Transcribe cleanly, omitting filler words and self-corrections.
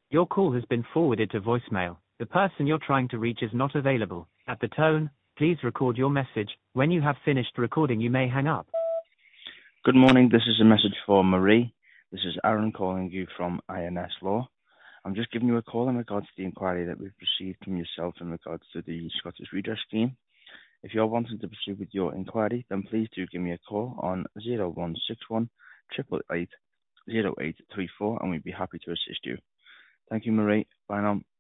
Your call has been forwarded to voicemail. The person you're trying to reach is not available. At the tone, please record your message. When you have finished recording, you may hang up. Good morning. This is a message for Marie. This is Aaron calling you from INS Law. I'm just giving you a call in regards to the inquiry that we've received from yourself in regards to the Scottish Redress Scheme. If you're wanting to proceed with your inquiry, then please do give me a call on 0161 888 0834 and we'd be happy to assist you. Thank you, Marie. Bye now.